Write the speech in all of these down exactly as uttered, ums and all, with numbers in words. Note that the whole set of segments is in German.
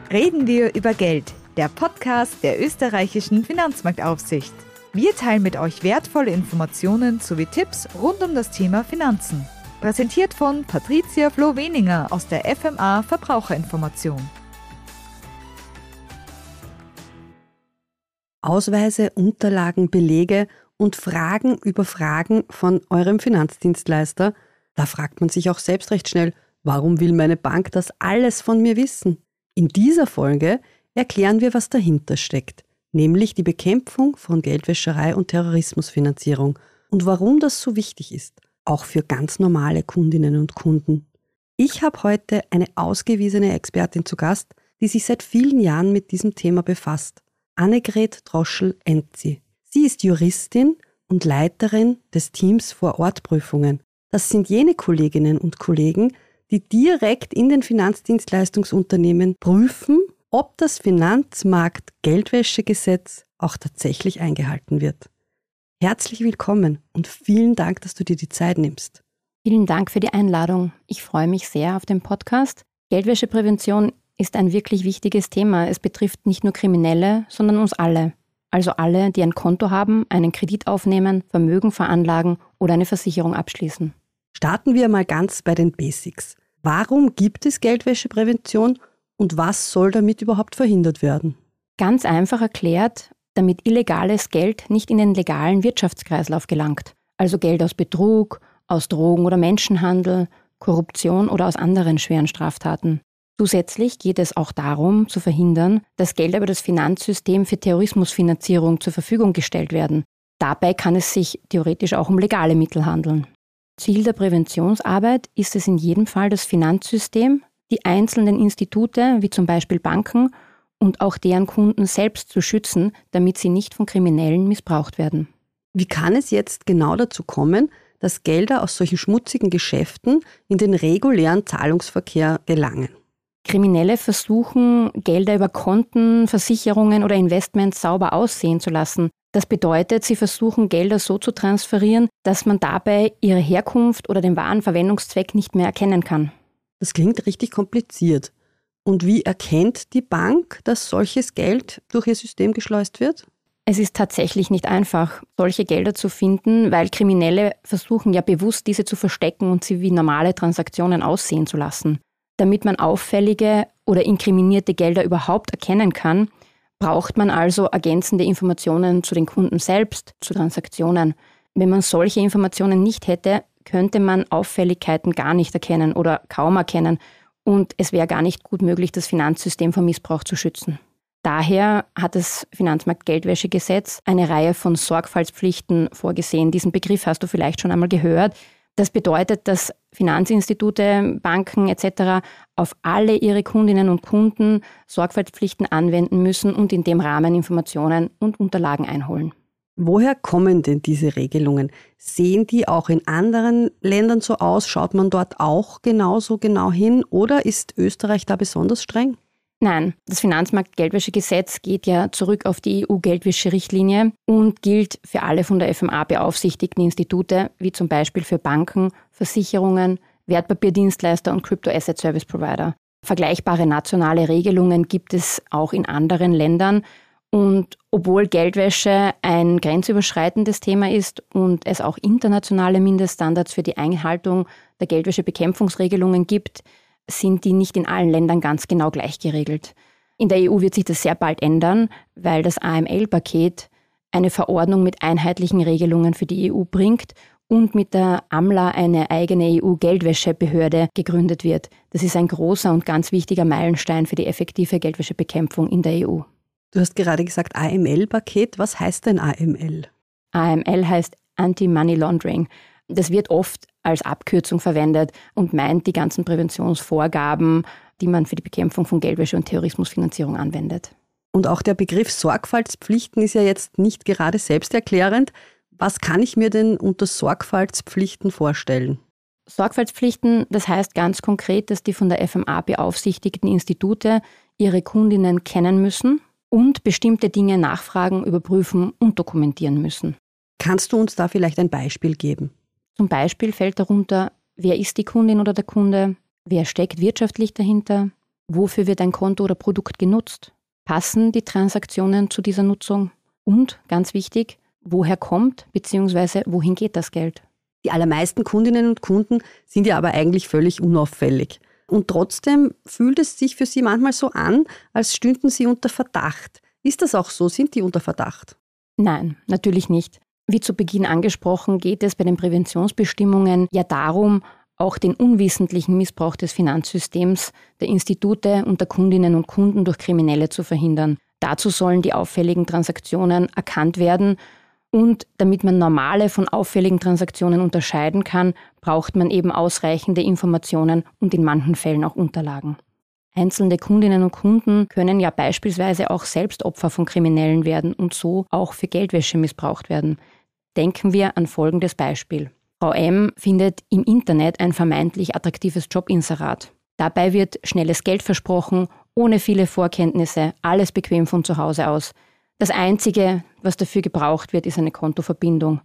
Reden wir über Geld, der Podcast der österreichischen Finanzmarktaufsicht. Wir teilen mit euch wertvolle Informationen sowie Tipps rund um das Thema Finanzen. Präsentiert von Patricia Floh-Weninger aus der F M A Verbraucherinformation. Ausweise, Unterlagen, Belege und Fragen über Fragen von eurem Finanzdienstleister. Da fragt man sich auch selbst recht schnell, warum will meine Bank das alles von mir wissen? In dieser Folge erklären wir, was dahinter steckt, nämlich die Bekämpfung von Geldwäscherei und Terrorismusfinanzierung und warum das so wichtig ist, auch für ganz normale Kundinnen und Kunden. Ich habe heute eine ausgewiesene Expertin zu Gast, die sich seit vielen Jahren mit diesem Thema befasst. Annegret Droschl-Enzi. Sie ist Juristin und Leiterin des Teams Vor-Ort-Prüfungen. Das sind jene Kolleginnen und Kollegen, die direkt in den Finanzdienstleistungsunternehmen prüfen, ob das Finanzmarkt-Geldwäschegesetz auch tatsächlich eingehalten wird. Herzlich willkommen und vielen Dank, dass du dir die Zeit nimmst. Vielen Dank für die Einladung. Ich freue mich sehr auf den Podcast. Geldwäscheprävention ist ein wirklich wichtiges Thema. Es betrifft nicht nur Kriminelle, sondern uns alle. Also alle, die ein Konto haben, einen Kredit aufnehmen, Vermögen veranlagen oder eine Versicherung abschließen. Starten wir mal ganz bei den Basics. Warum gibt es Geldwäscheprävention und was soll damit überhaupt verhindert werden? Ganz einfach erklärt, damit illegales Geld nicht in den legalen Wirtschaftskreislauf gelangt. Also Geld aus Betrug, aus Drogen- oder Menschenhandel, Korruption oder aus anderen schweren Straftaten. Zusätzlich geht es auch darum, zu verhindern, dass Gelder über das Finanzsystem für Terrorismusfinanzierung zur Verfügung gestellt werden. Dabei kann es sich theoretisch auch um legale Mittel handeln. Ziel der Präventionsarbeit ist es in jedem Fall, das Finanzsystem, die einzelnen Institute, wie zum Beispiel Banken, und auch deren Kunden selbst zu schützen, damit sie nicht von Kriminellen missbraucht werden. Wie kann es jetzt genau dazu kommen, dass Gelder aus solchen schmutzigen Geschäften in den regulären Zahlungsverkehr gelangen? Kriminelle versuchen, Gelder über Konten, Versicherungen oder Investments sauber aussehen zu lassen. Das bedeutet, sie versuchen, Gelder so zu transferieren, dass man dabei ihre Herkunft oder den wahren Verwendungszweck nicht mehr erkennen kann. Das klingt richtig kompliziert. Und wie erkennt die Bank, dass solches Geld durch ihr System geschleust wird? Es ist tatsächlich nicht einfach, solche Gelder zu finden, weil Kriminelle versuchen ja bewusst, diese zu verstecken und sie wie normale Transaktionen aussehen zu lassen. Damit man auffällige oder inkriminierte Gelder überhaupt erkennen kann, braucht man also ergänzende Informationen zu den Kunden selbst, zu Transaktionen. Wenn man solche Informationen nicht hätte, könnte man Auffälligkeiten gar nicht erkennen oder kaum erkennen und es wäre gar nicht gut möglich, das Finanzsystem vor Missbrauch zu schützen. Daher hat das Finanzmarkt-Geldwäschegesetz eine Reihe von Sorgfaltspflichten vorgesehen. Diesen Begriff hast du vielleicht schon einmal gehört. Das bedeutet, dass Finanzinstitute, Banken et cetera auf alle ihre Kundinnen und Kunden Sorgfaltspflichten anwenden müssen und in dem Rahmen Informationen und Unterlagen einholen. Woher kommen denn diese Regelungen? Sehen die auch in anderen Ländern so aus? Schaut man dort auch genauso genau hin oder ist Österreich da besonders streng? Nein, das Finanzmarkt-Geldwäschegesetz geht ja zurück auf die E U-Geldwäscherichtlinie und gilt für alle von der F M A beaufsichtigten Institute, wie zum Beispiel für Banken, Versicherungen, Wertpapierdienstleister und Crypto-Asset-Service-Provider. Vergleichbare nationale Regelungen gibt es auch in anderen Ländern. Und obwohl Geldwäsche ein grenzüberschreitendes Thema ist und es auch internationale Mindeststandards für die Einhaltung der Geldwäschebekämpfungsregelungen gibt, sind die nicht in allen Ländern ganz genau gleich geregelt. In der E U wird sich das sehr bald ändern, weil das A M L-Paket eine Verordnung mit einheitlichen Regelungen für die E U bringt und mit der AMLA eine eigene E U-Geldwäschebehörde gegründet wird. Das ist ein großer und ganz wichtiger Meilenstein für die effektive Geldwäschebekämpfung in der E U. Du hast gerade gesagt A M L-Paket. Was heißt denn A M L? A M L heißt Anti-Money Laundering. Das wird oft als Abkürzung verwendet und meint die ganzen Präventionsvorgaben, die man für die Bekämpfung von Geldwäsche und Terrorismusfinanzierung anwendet. Und auch der Begriff Sorgfaltspflichten ist ja jetzt nicht gerade selbsterklärend. Was kann ich mir denn unter Sorgfaltspflichten vorstellen? Sorgfaltspflichten, das heißt ganz konkret, dass die von der F M A beaufsichtigten Institute ihre Kundinnen kennen müssen und bestimmte Dinge nachfragen, überprüfen und dokumentieren müssen. Kannst du uns da vielleicht ein Beispiel geben? Zum Beispiel fällt darunter, wer ist die Kundin oder der Kunde, wer steckt wirtschaftlich dahinter, Wofür wird ein Konto oder Produkt genutzt? Passen die Transaktionen zu dieser Nutzung? Und, ganz wichtig, woher kommt bzw. wohin geht das Geld? Die allermeisten Kundinnen und Kunden sind ja aber eigentlich völlig unauffällig. Und trotzdem fühlt es sich für sie manchmal so an, als stünden sie unter Verdacht. Ist das auch so? Sind die unter Verdacht? Nein, natürlich nicht. Wie zu Beginn angesprochen, geht es bei den Präventionsbestimmungen ja darum, auch den unwissentlichen Missbrauch des Finanzsystems, der Institute und der Kundinnen und Kunden durch Kriminelle zu verhindern. Dazu sollen die auffälligen Transaktionen erkannt werden. Und damit man normale von auffälligen Transaktionen unterscheiden kann, braucht man eben ausreichende Informationen und in manchen Fällen auch Unterlagen. Einzelne Kundinnen und Kunden können ja beispielsweise auch selbst Opfer von Kriminellen werden und so auch für Geldwäsche missbraucht werden. Denken wir an folgendes Beispiel. Frau M. findet im Internet ein vermeintlich attraktives Jobinserat. Dabei wird schnelles Geld versprochen, ohne viele Vorkenntnisse, alles bequem von zu Hause aus. Das Einzige, was dafür gebraucht wird, ist eine Kontoverbindung.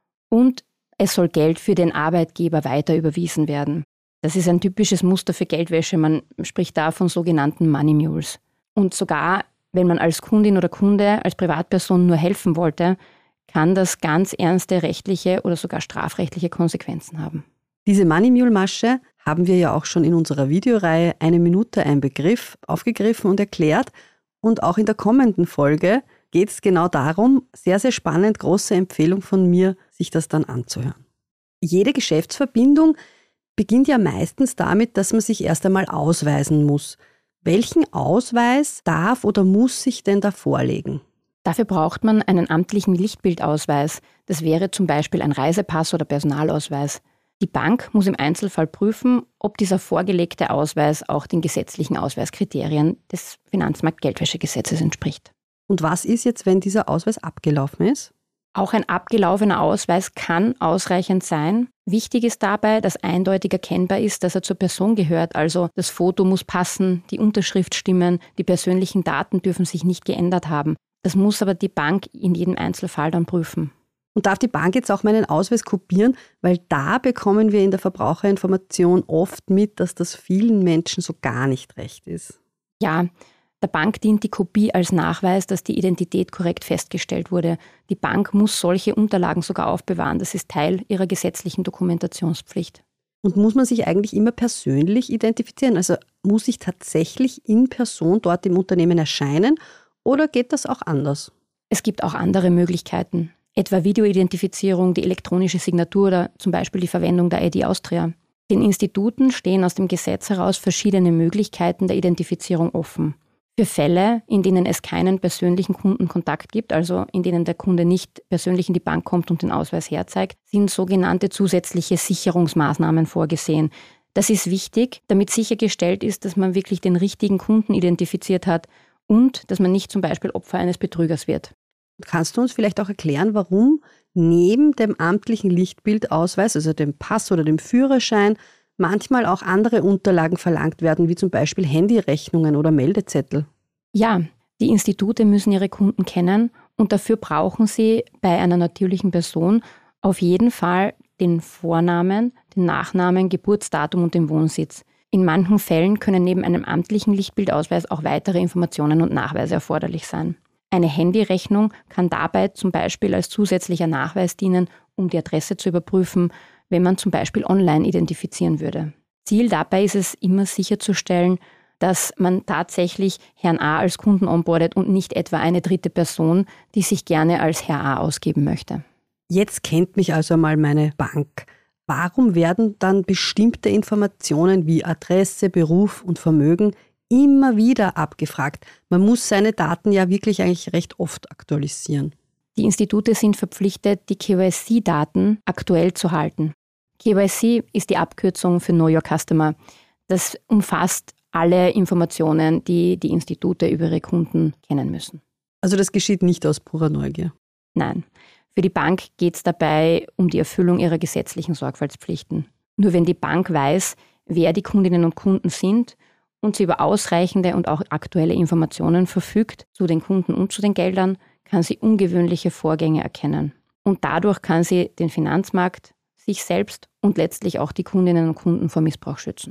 Und es soll Geld für den Arbeitgeber weiter überwiesen werden. Das ist ein typisches Muster für Geldwäsche. Man spricht da von sogenannten Money Mules. Und sogar, wenn man als Kundin oder Kunde, als Privatperson nur helfen wollte, kann das ganz ernste rechtliche oder sogar strafrechtliche Konsequenzen haben. Diese Money Mule Masche haben wir ja auch schon in unserer Videoreihe Eine Minute ein Begriff aufgegriffen und erklärt. Und auch in der kommenden Folge geht es genau darum, sehr, sehr spannend, große Empfehlung von mir, sich das dann anzuhören. Jede Geschäftsverbindung beginnt ja meistens damit, dass man sich erst einmal ausweisen muss. Welchen Ausweis darf oder muss sich denn da vorlegen? Dafür braucht man einen amtlichen Lichtbildausweis. Das wäre zum Beispiel ein Reisepass oder Personalausweis. Die Bank muss im Einzelfall prüfen, ob dieser vorgelegte Ausweis auch den gesetzlichen Ausweiskriterien des Finanzmarktgeldwäschegesetzes entspricht. Und was ist jetzt, wenn dieser Ausweis abgelaufen ist? Auch ein abgelaufener Ausweis kann ausreichend sein. Wichtig ist dabei, dass eindeutig erkennbar ist, dass er zur Person gehört. Also das Foto muss passen, die Unterschrift stimmen, die persönlichen Daten dürfen sich nicht geändert haben. Das muss aber die Bank in jedem Einzelfall dann prüfen. Und darf die Bank jetzt auch meinen Ausweis kopieren? Weil da bekommen wir in der Verbraucherinformation oft mit, dass das vielen Menschen so gar nicht recht ist. Ja, der Bank dient die Kopie als Nachweis, dass die Identität korrekt festgestellt wurde. Die Bank muss solche Unterlagen sogar aufbewahren. Das ist Teil ihrer gesetzlichen Dokumentationspflicht. Und muss man sich eigentlich immer persönlich identifizieren? Also muss ich tatsächlich in Person dort im Unternehmen erscheinen oder geht das auch anders? Es gibt auch andere Möglichkeiten, etwa Videoidentifizierung, die elektronische Signatur oder zum Beispiel die Verwendung der I D Austria. Den Instituten stehen aus dem Gesetz heraus verschiedene Möglichkeiten der Identifizierung offen. Für Fälle, in denen es keinen persönlichen Kundenkontakt gibt, also in denen der Kunde nicht persönlich in die Bank kommt und den Ausweis herzeigt, sind sogenannte zusätzliche Sicherungsmaßnahmen vorgesehen. Das ist wichtig, damit sichergestellt ist, dass man wirklich den richtigen Kunden identifiziert hat und dass man nicht zum Beispiel Opfer eines Betrügers wird. Kannst du uns vielleicht auch erklären, warum neben dem amtlichen Lichtbildausweis, also dem Pass oder dem Führerschein, manchmal auch andere Unterlagen verlangt werden, wie zum Beispiel Handyrechnungen oder Meldezettel? Ja, die Institute müssen ihre Kunden kennen und dafür brauchen sie bei einer natürlichen Person auf jeden Fall den Vornamen, den Nachnamen, Geburtsdatum und den Wohnsitz. In manchen Fällen können neben einem amtlichen Lichtbildausweis auch weitere Informationen und Nachweise erforderlich sein. Eine Handyrechnung kann dabei zum Beispiel als zusätzlicher Nachweis dienen, um die Adresse zu überprüfen, wenn man zum Beispiel online identifizieren würde. Ziel dabei ist es, immer sicherzustellen, dass man tatsächlich Herrn A als Kunden onboardet und nicht etwa eine dritte Person, die sich gerne als Herr A ausgeben möchte. Jetzt kennt mich also mal meine Bank. Warum werden dann bestimmte Informationen wie Adresse, Beruf und Vermögen immer wieder abgefragt? Man muss seine Daten ja wirklich eigentlich recht oft aktualisieren. Die Institute sind verpflichtet, die K Y C-Daten aktuell zu halten. K Y C ist die Abkürzung für Know Your Customer. Das umfasst alle Informationen, die die Institute über ihre Kunden kennen müssen. Also das geschieht nicht aus purer Neugier? Nein. Für die Bank geht es dabei um die Erfüllung ihrer gesetzlichen Sorgfaltspflichten. Nur wenn die Bank weiß, wer die Kundinnen und Kunden sind und sie über ausreichende und auch aktuelle Informationen verfügt zu den Kunden und zu den Geldern, kann sie ungewöhnliche Vorgänge erkennen. Und dadurch kann sie den Finanzmarkt, sich selbst und letztlich auch die Kundinnen und Kunden vor Missbrauch schützen.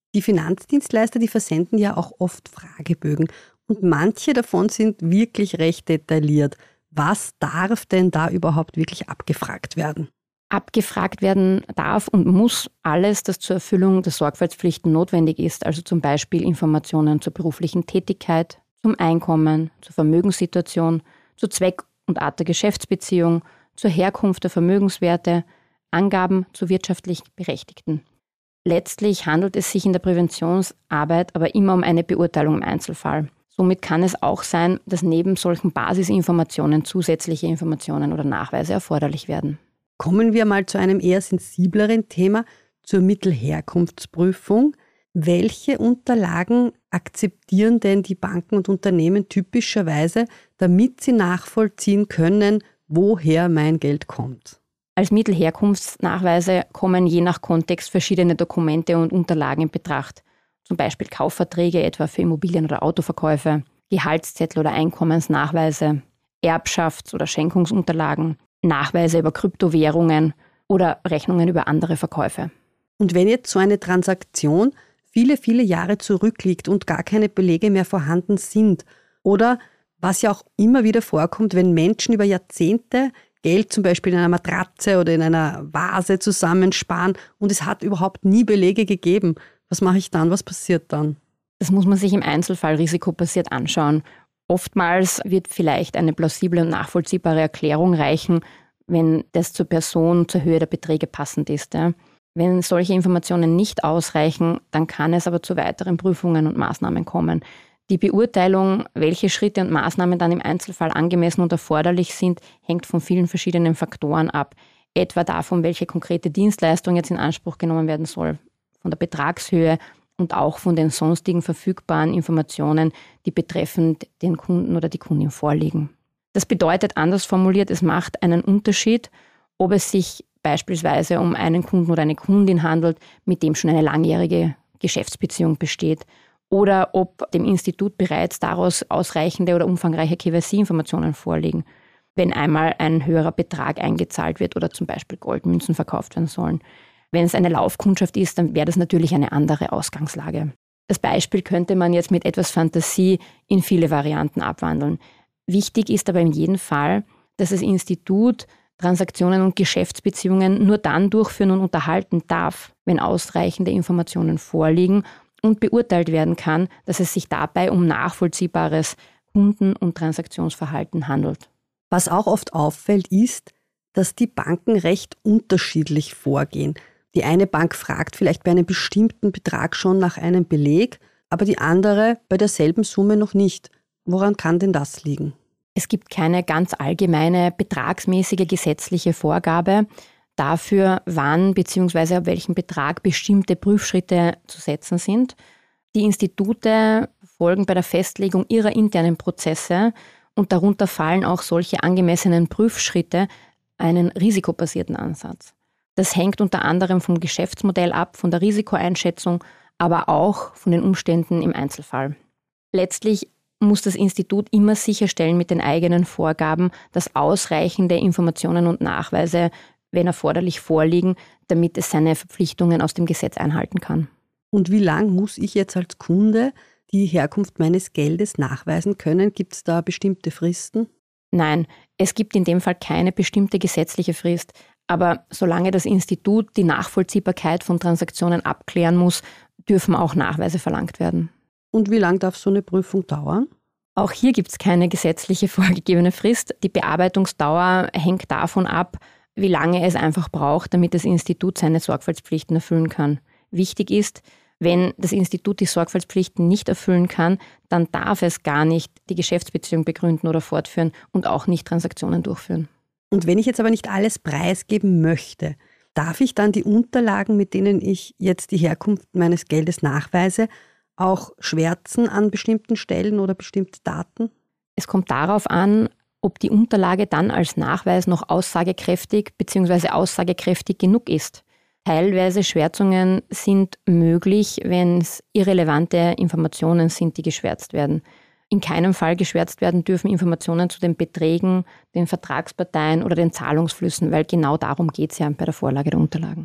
Die Finanzdienstleister, die versenden ja auch oft Fragebögen und manche davon sind wirklich recht detailliert. Was darf denn da überhaupt wirklich abgefragt werden? Abgefragt werden darf und muss alles, das zur Erfüllung der Sorgfaltspflichten notwendig ist, also zum Beispiel Informationen zur beruflichen Tätigkeit, zum Einkommen, zur Vermögenssituation, zu Zweck und Art der Geschäftsbeziehung, zur Herkunft der Vermögenswerte, Angaben zu wirtschaftlich Berechtigten. Letztlich handelt es sich in der Präventionsarbeit aber immer um eine Beurteilung im Einzelfall. Somit kann es auch sein, dass neben solchen Basisinformationen zusätzliche Informationen oder Nachweise erforderlich werden. Kommen wir mal zu einem eher sensibleren Thema, zur Mittelherkunftsprüfung. Welche Unterlagen akzeptieren denn die Banken und Unternehmen typischerweise, damit sie nachvollziehen können, woher mein Geld kommt? Als Mittelherkunftsnachweise kommen je nach Kontext verschiedene Dokumente und Unterlagen in Betracht. Zum Beispiel Kaufverträge, etwa für Immobilien- oder Autoverkäufe, Gehaltszettel oder Einkommensnachweise, Erbschafts- oder Schenkungsunterlagen, Nachweise über Kryptowährungen oder Rechnungen über andere Verkäufe. Und wenn jetzt so eine Transaktion viele, viele Jahre zurückliegt und gar keine Belege mehr vorhanden sind oder was ja auch immer wieder vorkommt, wenn Menschen über Jahrzehnte Geld zum Beispiel in einer Matratze oder in einer Vase zusammensparen und es hat überhaupt nie Belege gegeben. Was mache ich dann? Was passiert dann? Das muss man sich im Einzelfall risikobasiert anschauen. Oftmals wird vielleicht eine plausible und nachvollziehbare Erklärung reichen, wenn das zur Person, zur Höhe der Beträge passend ist. Ja. Wenn solche Informationen nicht ausreichen, dann kann es aber zu weiteren Prüfungen und Maßnahmen kommen. Die Beurteilung, welche Schritte und Maßnahmen dann im Einzelfall angemessen und erforderlich sind, hängt von vielen verschiedenen Faktoren ab. Etwa davon, welche konkrete Dienstleistung jetzt in Anspruch genommen werden soll, von der Betragshöhe und auch von den sonstigen verfügbaren Informationen, die betreffend den Kunden oder die Kundin vorliegen. Das bedeutet, anders formuliert, es macht einen Unterschied, ob es sich beispielsweise um einen Kunden oder eine Kundin handelt, mit dem schon eine langjährige Geschäftsbeziehung besteht, oder ob dem Institut bereits daraus ausreichende oder umfangreiche K Y C-Informationen vorliegen, wenn einmal ein höherer Betrag eingezahlt wird oder zum Beispiel Goldmünzen verkauft werden sollen. Wenn es eine Laufkundschaft ist, dann wäre das natürlich eine andere Ausgangslage. Das Beispiel könnte man jetzt mit etwas Fantasie in viele Varianten abwandeln. Wichtig ist aber in jedem Fall, dass das Institut Transaktionen und Geschäftsbeziehungen nur dann durchführen und unterhalten darf, wenn ausreichende Informationen vorliegen und beurteilt werden kann, dass es sich dabei um nachvollziehbares Kunden- und Transaktionsverhalten handelt. Was auch oft auffällt, ist, dass die Banken recht unterschiedlich vorgehen. Die eine Bank fragt vielleicht bei einem bestimmten Betrag schon nach einem Beleg, aber die andere bei derselben Summe noch nicht. Woran kann denn das liegen? Es gibt keine ganz allgemeine betragsmäßige gesetzliche Vorgabe dafür, wann bzw. ab welchem Betrag bestimmte Prüfschritte zu setzen sind. Die Institute folgen bei der Festlegung ihrer internen Prozesse und darunter fallen auch solche angemessenen Prüfschritte einen risikobasierten Ansatz. Das hängt unter anderem vom Geschäftsmodell ab, von der Risikoeinschätzung, aber auch von den Umständen im Einzelfall. Letztlich muss das Institut immer sicherstellen mit den eigenen Vorgaben, dass ausreichende Informationen und Nachweise, wenn erforderlich, vorliegen, damit es seine Verpflichtungen aus dem Gesetz einhalten kann. Und wie lang muss ich jetzt als Kunde die Herkunft meines Geldes nachweisen können? Gibt es da bestimmte Fristen? Nein, es gibt in dem Fall keine bestimmte gesetzliche Frist. Aber solange das Institut die Nachvollziehbarkeit von Transaktionen abklären muss, dürfen auch Nachweise verlangt werden. Und wie lange darf so eine Prüfung dauern? Auch hier gibt es keine gesetzliche vorgegebene Frist. Die Bearbeitungsdauer hängt davon ab, wie lange es einfach braucht, damit das Institut seine Sorgfaltspflichten erfüllen kann. Wichtig ist, wenn das Institut die Sorgfaltspflichten nicht erfüllen kann, dann darf es gar nicht die Geschäftsbeziehung begründen oder fortführen und auch nicht Transaktionen durchführen. Und wenn ich jetzt aber nicht alles preisgeben möchte, darf ich dann die Unterlagen, mit denen ich jetzt die Herkunft meines Geldes nachweise, auch schwärzen an bestimmten Stellen oder bestimmte Daten? Es kommt darauf an, ob die Unterlage dann als Nachweis noch aussagekräftig bzw. aussagekräftig genug ist. Teilweise Schwärzungen sind möglich, wenn es irrelevante Informationen sind, die geschwärzt werden. In keinem Fall geschwärzt werden dürfen Informationen zu den Beträgen, den Vertragsparteien oder den Zahlungsflüssen, weil genau darum geht es ja bei der Vorlage der Unterlagen.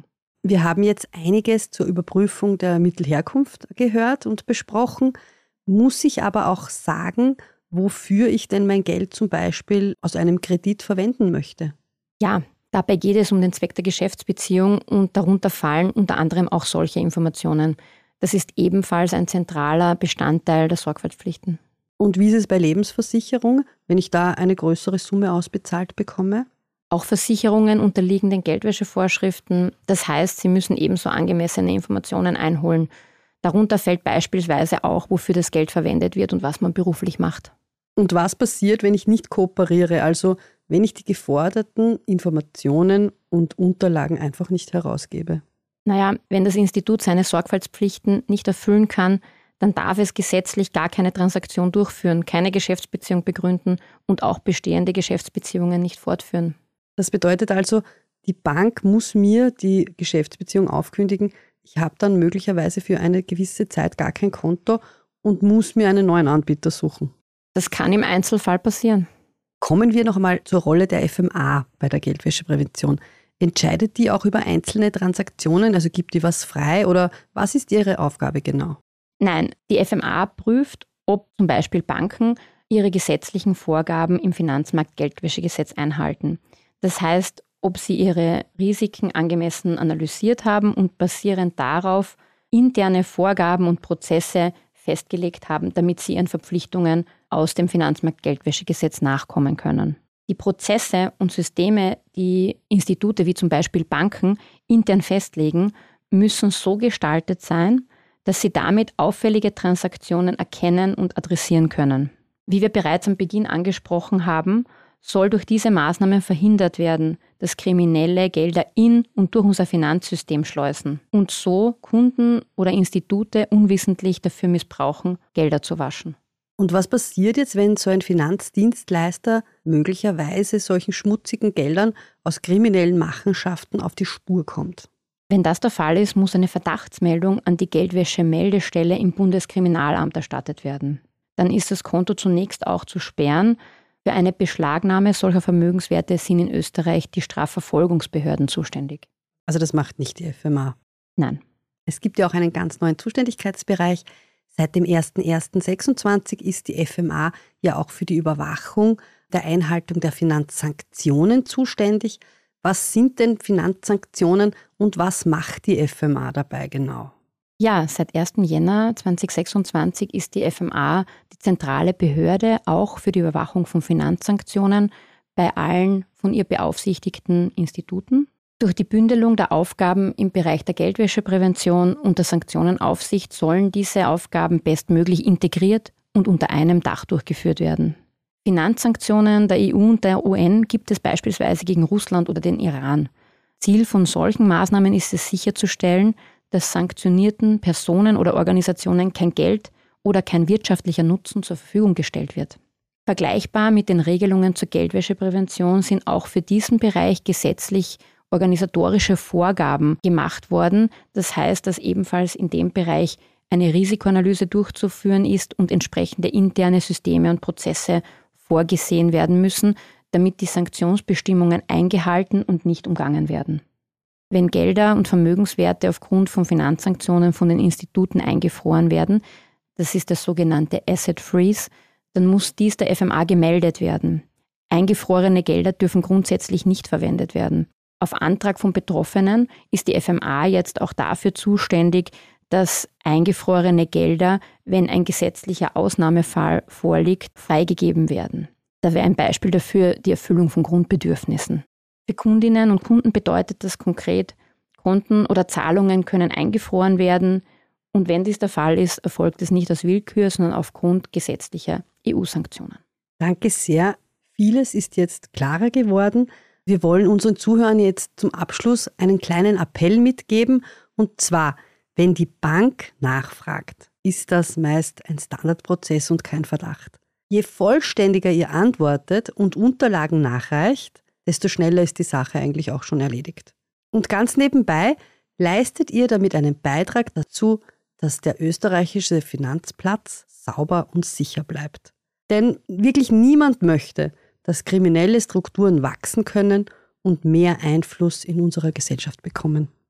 Wir haben jetzt einiges zur Überprüfung der Mittelherkunft gehört und besprochen. Muss ich aber auch sagen, wofür ich denn mein Geld zum Beispiel aus einem Kredit verwenden möchte? Ja, dabei geht es um den Zweck der Geschäftsbeziehung und darunter fallen unter anderem auch solche Informationen. Das ist ebenfalls ein zentraler Bestandteil der Sorgfaltspflichten. Und wie ist es bei Lebensversicherung, wenn ich da eine größere Summe ausbezahlt bekomme? Auch Versicherungen unterliegen den Geldwäschevorschriften. Das heißt, sie müssen ebenso angemessene Informationen einholen. Darunter fällt beispielsweise auch, wofür das Geld verwendet wird und was man beruflich macht. Und was passiert, wenn ich nicht kooperiere, also wenn ich die geforderten Informationen und Unterlagen einfach nicht herausgebe? Naja, wenn das Institut seine Sorgfaltspflichten nicht erfüllen kann, dann darf es gesetzlich gar keine Transaktion durchführen, keine Geschäftsbeziehung begründen und auch bestehende Geschäftsbeziehungen nicht fortführen. Das bedeutet also, die Bank muss mir die Geschäftsbeziehung aufkündigen. Ich habe dann möglicherweise für eine gewisse Zeit gar kein Konto und muss mir einen neuen Anbieter suchen. Das kann im Einzelfall passieren. Kommen wir noch einmal zur Rolle der F M A bei der Geldwäscheprävention. Entscheidet die auch über einzelne Transaktionen, also gibt die was frei oder was ist ihre Aufgabe genau? Nein, die F M A prüft, ob zum Beispiel Banken ihre gesetzlichen Vorgaben im Finanzmarktgeldwäschegesetz einhalten. Das heißt, ob sie ihre Risiken angemessen analysiert haben und basierend darauf interne Vorgaben und Prozesse festgelegt haben, damit sie ihren Verpflichtungen aus dem Finanzmarktgeldwäschegesetz nachkommen können. Die Prozesse und Systeme, die Institute wie zum Beispiel Banken intern festlegen, müssen so gestaltet sein, dass sie damit auffällige Transaktionen erkennen und adressieren können. Wie wir bereits am Beginn angesprochen haben, soll durch diese Maßnahmen verhindert werden, dass Kriminelle Gelder in und durch unser Finanzsystem schleusen und so Kunden oder Institute unwissentlich dafür missbrauchen, Gelder zu waschen. Und was passiert jetzt, wenn so ein Finanzdienstleister möglicherweise solchen schmutzigen Geldern aus kriminellen Machenschaften auf die Spur kommt? Wenn das der Fall ist, muss eine Verdachtsmeldung an die Geldwäschemeldestelle im Bundeskriminalamt erstattet werden. Dann ist das Konto zunächst auch zu sperren. Für eine Beschlagnahme solcher Vermögenswerte sind in Österreich die Strafverfolgungsbehörden zuständig. Also das macht nicht die F M A? Nein. Es gibt ja auch einen ganz neuen Zuständigkeitsbereich. Seit dem erster erster sechsundzwanzig ist die F M A ja auch für die Überwachung der Einhaltung der Finanzsanktionen zuständig. Was sind denn Finanzsanktionen und was macht die F M A dabei genau? Ja, seit erster Jänner zweitausendsechsundzwanzig ist die F M A die zentrale Behörde auch für die Überwachung von Finanzsanktionen bei allen von ihr beaufsichtigten Instituten. Durch die Bündelung der Aufgaben im Bereich der Geldwäscheprävention und der Sanktionenaufsicht sollen diese Aufgaben bestmöglich integriert und unter einem Dach durchgeführt werden. Finanzsanktionen der E U und der U N gibt es beispielsweise gegen Russland oder den Iran. Ziel von solchen Maßnahmen ist es sicherzustellen, dass sanktionierten Personen oder Organisationen kein Geld oder kein wirtschaftlicher Nutzen zur Verfügung gestellt wird. Vergleichbar mit den Regelungen zur Geldwäscheprävention sind auch für diesen Bereich gesetzlich organisatorische Vorgaben gemacht worden. Das heißt, dass ebenfalls in dem Bereich eine Risikoanalyse durchzuführen ist und entsprechende interne Systeme und Prozesse vorgesehen werden müssen, damit die Sanktionsbestimmungen eingehalten und nicht umgangen werden. Wenn Gelder und Vermögenswerte aufgrund von Finanzsanktionen von den Instituten eingefroren werden, das ist das sogenannte Asset Freeze, dann muss dies der F M A gemeldet werden. Eingefrorene Gelder dürfen grundsätzlich nicht verwendet werden. Auf Antrag von Betroffenen ist die F M A jetzt auch dafür zuständig, dass eingefrorene Gelder, wenn ein gesetzlicher Ausnahmefall vorliegt, freigegeben werden. Da wäre ein Beispiel dafür die Erfüllung von Grundbedürfnissen. Für Kundinnen und Kunden bedeutet das konkret, Konten oder Zahlungen können eingefroren werden und wenn dies der Fall ist, erfolgt es nicht aus Willkür, sondern aufgrund gesetzlicher E U-Sanktionen. Danke sehr. Vieles ist jetzt klarer geworden. Wir wollen unseren Zuhörern jetzt zum Abschluss einen kleinen Appell mitgeben und zwar, wenn die Bank nachfragt, ist das meist ein Standardprozess und kein Verdacht. Je vollständiger ihr antwortet und Unterlagen nachreicht, desto schneller ist die Sache eigentlich auch schon erledigt. Und ganz nebenbei leistet ihr damit einen Beitrag dazu, dass der österreichische Finanzplatz sauber und sicher bleibt. Denn wirklich niemand möchte, dass kriminelle Strukturen wachsen können und mehr Einfluss in unserer Gesellschaft bekommen.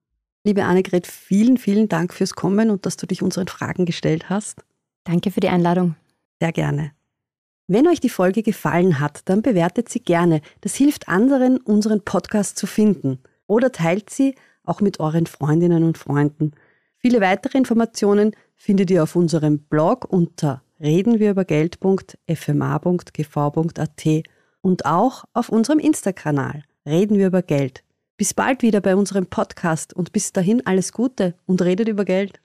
Liebe Annegret, vielen, vielen Dank fürs Kommen und dass du dich unseren Fragen gestellt hast. Danke für die Einladung. Sehr gerne. Wenn euch die Folge gefallen hat, dann bewertet sie gerne. Das hilft anderen, unseren Podcast zu finden. Oder teilt sie auch mit euren Freundinnen und Freunden. Viele weitere Informationen findet ihr auf unserem Blog unter redenwirübergeld punkt f m a punkt g v punkt a t und auch auf unserem Insta-Kanal Reden wir über Geld. Bis bald wieder bei unserem Podcast und bis dahin alles Gute und redet über Geld.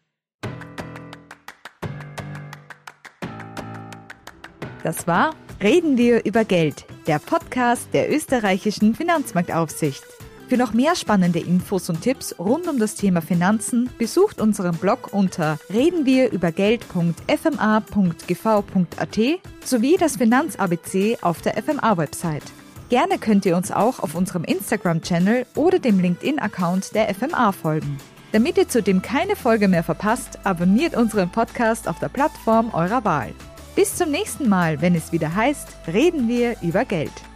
Das war Reden wir über Geld, der Podcast der österreichischen Finanzmarktaufsicht. Für noch mehr spannende Infos und Tipps rund um das Thema Finanzen besucht unseren Blog unter redenwirübergeld punkt f m a punkt g v punkt a t sowie das Finanz-A B C auf der F M A-Website. Gerne könnt ihr uns auch auf unserem Instagram-Channel oder dem LinkedIn-Account der F M A folgen. Damit ihr zudem keine Folge mehr verpasst, abonniert unseren Podcast auf der Plattform eurer Wahl. Bis zum nächsten Mal, wenn es wieder heißt, reden wir über Geld.